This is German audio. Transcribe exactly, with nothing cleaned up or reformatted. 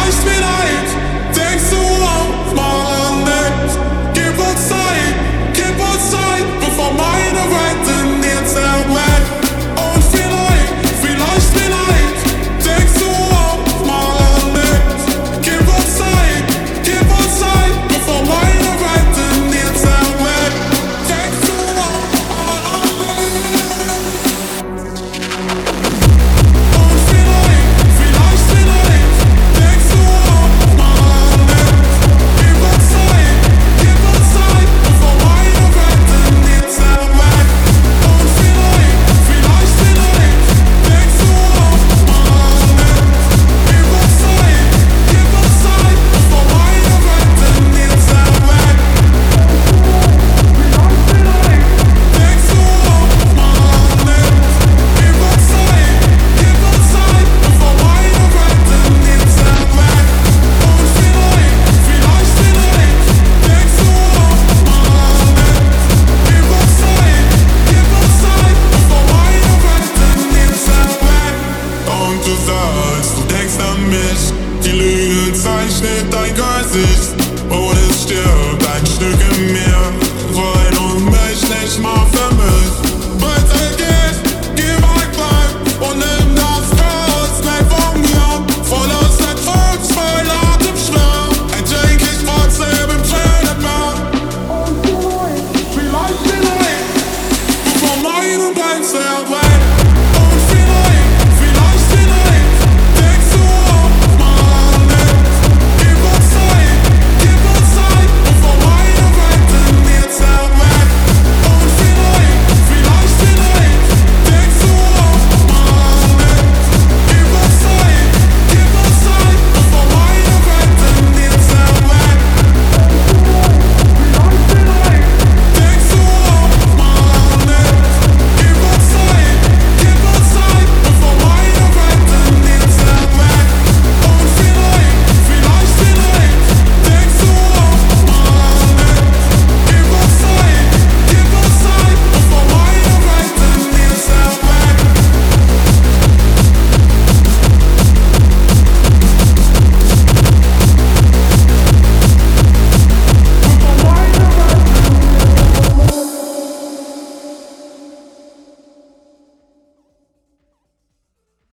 vielleicht, vielleicht denkst du auch mal an nichts. Gib uns Zeit, gib uns Zeit, bevor meine Welt in dir zerbricht. Und vielleicht, vielleicht, vielleicht denkst du auch mal an nichts. Gib uns Zeit, gib uns Zeit, bevor meine Welt in dir zerbricht. Denkst du auch mal an nichts? Und vielleicht, vielleicht, vielleicht denkst du auch mal an nichts. Gib uns Zeit, gib uns Zeit, bevor meine Welt in dir zerbricht. Und vielleicht, vielleicht, vielleicht denkst du auch mal an nichts. Gib uns Zeit, gib uns Zeit, bevor meine Welt in dir zerbricht. Vielleicht, vielleicht denkst du auch mal an nichts. Gib uns Zeit, gib uns Zeit, bevor meine Welt in dir zerbricht. Und vielleicht, vielleicht, vielleicht denkst du auch mal an nichts. Gib uns Zeit, gib uns Zeit, bevor meine Welt in dir zerbricht. Und du sagst, du denkst an mich, die Lüge zeichnet dein Gesicht.